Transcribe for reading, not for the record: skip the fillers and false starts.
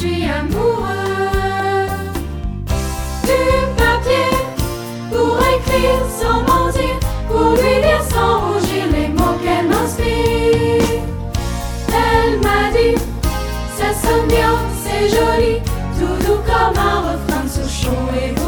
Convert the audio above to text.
suis amoureux. Du papier pour écrire sans mentir, pour lui dire sans rougir les mots qu'elle m'inspire. Elle m'a dit, ça sonne bien, c'est joli, tout doux comme un refrain de Souchon et